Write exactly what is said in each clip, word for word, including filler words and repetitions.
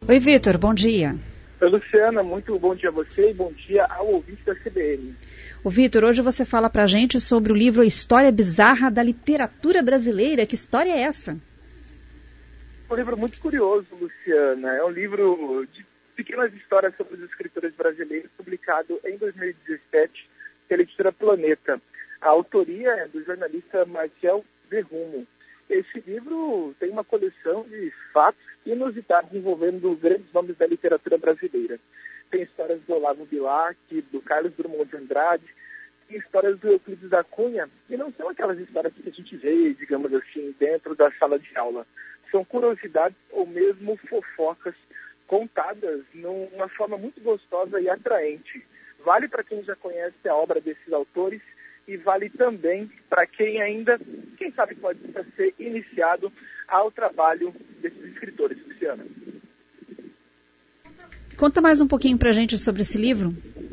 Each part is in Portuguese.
Oi, Vitor, bom dia. Oi, Luciana, muito bom dia a você e bom dia ao ouvinte da C B N. Ô, Vitor, hoje você fala pra gente sobre o livro A História Bizarra da Literatura Brasileira. Que história é essa? É um livro muito curioso, Luciana. É um livro de pequenas histórias sobre os escritores brasileiros, publicado em dois mil e dezessete pela editora Planeta. A autoria é do jornalista Marcel Verrumo. Esse livro tem uma coleção de fatos inusitados envolvendo grandes nomes da literatura brasileira. Tem histórias do Olavo Bilac, do Carlos Drummond de Andrade, tem histórias do Euclides da Cunha, e não são aquelas histórias que a gente vê, digamos assim, dentro da sala de aula. São curiosidades ou mesmo fofocas contadas numa forma muito gostosa e atraente. Vale para quem já conhece a obra desses autores e vale também para quem ainda, quem sabe, pode ser iniciado ao trabalho desses escritores, Luciana. Conta mais um pouquinho para a gente sobre esse livro.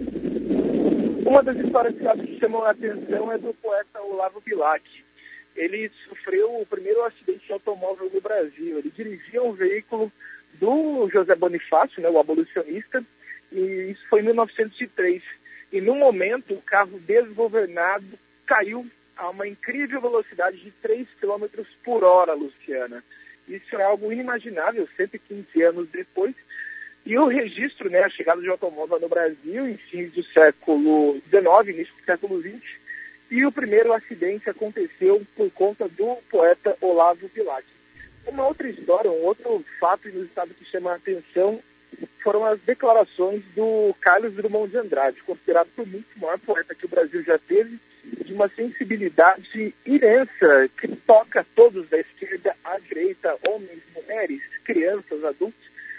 Uma das histórias que acho que chamam a atenção é do poeta Olavo Bilac. Ele sofreu o primeiro acidente de automóvel no Brasil. Ele dirigia um veículo do José Bonifácio, né, o abolicionista, e isso foi em mil novecentos e três. E no momento, o carro desgovernado caiu a uma incrível velocidade de três quilômetros por hora, Luciana. Isso é algo inimaginável, cento e quinze anos depois. E o registro, né, a chegada de automóvel no Brasil em fins do século dezenove, início do século vinte, e o primeiro acidente aconteceu por conta do poeta Olavo Bilac. Uma outra história, um outro fato inusitado que chama a atenção foram as declarações do Carlos Drummond de Andrade, considerado por muitos o maior poeta que o Brasil já teve, de uma sensibilidade imensa, que toca todos da esquerda à direita, homens, mulheres, crianças, adultos.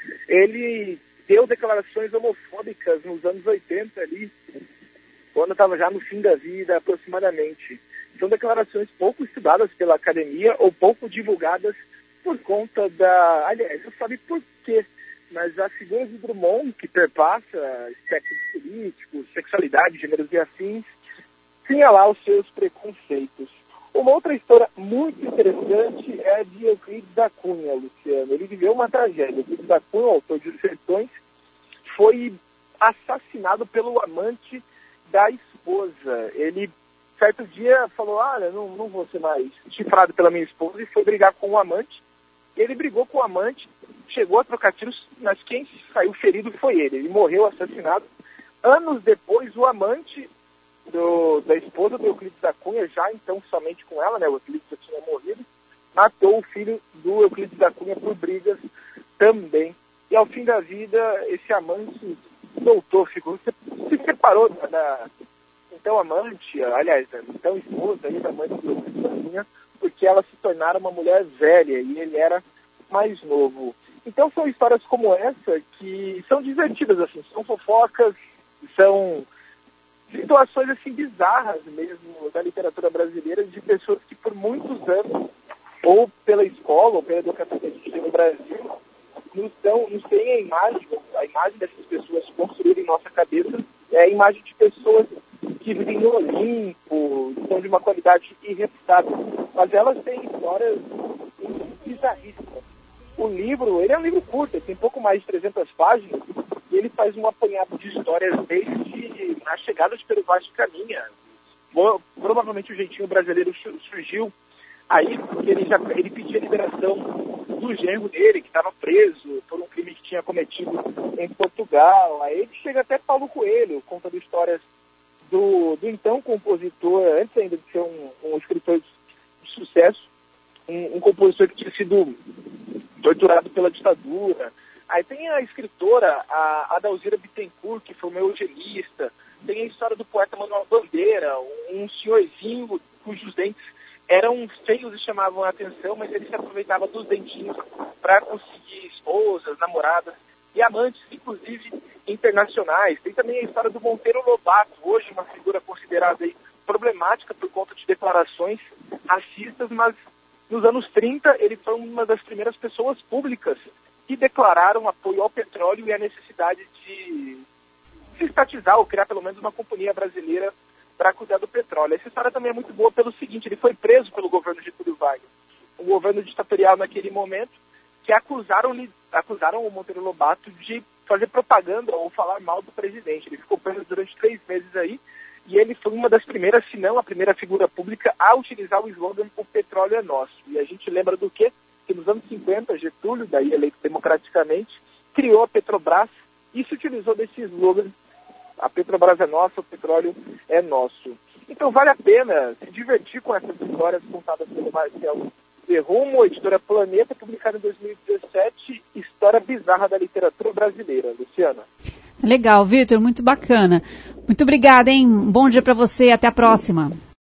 Ele deu declarações homofóbicas nos anos oitenta ali, quando estava já no fim da vida, aproximadamente. São declarações pouco estudadas pela academia ou pouco divulgadas por conta da... Aliás, não sabe por quê, mas a figura de Drummond, que perpassa aspectos políticos, sexualidade, gêneros e afins, tinha lá os seus preconceitos. Uma outra história muito interessante é a de Euclides da Cunha, Luciano. Ele viveu uma tragédia. Euclides da Cunha, o autor de Os Sertões, foi assassinado pelo amante da esposa. Ele, certo dia, falou, ah, não, não vou ser mais chifrado pela minha esposa, e foi brigar com o amante. Ele brigou com o amante, chegou a trocar tiros, mas quem saiu ferido foi ele. Ele morreu assassinado. Anos depois, o amante do, da esposa do Euclides da Cunha, já então somente com ela, né, o Euclides já tinha morrido, matou o filho do Euclides da Cunha por brigas também. E ao fim da vida, esse amante doutor, ficou, se separou da, da então amante, aliás, da então esposa aí, da mãe do Euclides da Cunha, porque ela se tornara uma mulher velha e ele era mais novo. Então são histórias como essa que são divertidas, assim, são fofocas, são situações assim bizarras mesmo da literatura brasileira, de pessoas que por muitos anos, ou pela escola, ou pela educação que a gente tem no Brasil, nos, dão, nos têm a imagem, a imagem dessas pessoas construída em nossa cabeça, é a imagem de pessoas que vivem no Olimpo, são de uma qualidade irrefutável, mas elas têm histórias bizarríssimas. O livro, ele é um livro curto, ele tem pouco mais de trezentas páginas, e ele faz um apanhado de histórias desde a chegada de Pero Vaz de Caminha. Provavelmente o jeitinho brasileiro surgiu aí, porque ele, já, ele pedia a liberação do genro dele, que estava preso por um crime que tinha cometido em Portugal. Aí ele chega até Paulo Coelho, contando histórias do, do então compositor, antes ainda de ser um, um escritor de sucesso, um, um compositor que tinha sido torturado pela ditadura. Aí tem a escritora, a Adalzira Bittencourt, que foi uma eugenista. Tem a história do poeta Manuel Bandeira, um senhorzinho cujos dentes eram feios e chamavam a atenção, mas ele se aproveitava dos dentinhos para conseguir esposas, namoradas e amantes, inclusive internacionais. Tem também a história do Monteiro Lobato, hoje uma figura considerada aí problemática por conta de declarações racistas, mas nos anos trinta ele foi uma das primeiras pessoas públicas que declararam apoio ao petróleo e a necessidade de se estatizar ou criar pelo menos uma companhia brasileira para cuidar do petróleo. Essa história também é muito boa pelo seguinte: ele foi preso pelo governo Getúlio Vargas. O governo ditatorial naquele momento que acusaram, acusaram o Monteiro Lobato de fazer propaganda ou falar mal do presidente. Ele ficou preso durante três meses aí, e ele foi uma das primeiras, se não a primeira figura pública a utilizar o slogan "O petróleo é nosso". E a gente lembra do quê? Que nos anos cinquenta, Getúlio, daí eleito democraticamente, criou a Petrobras e se utilizou desse slogan: a Petrobras é nossa, o petróleo é nosso. Então vale a pena se divertir com essas histórias contadas pelo Marcelo de Rumo, editora Planeta, publicada em dois mil e dezessete, História Bizarra da Literatura Brasileira. Luciana. Legal, Vitor, muito bacana. Muito obrigada, hein? Um bom dia para você e até a próxima.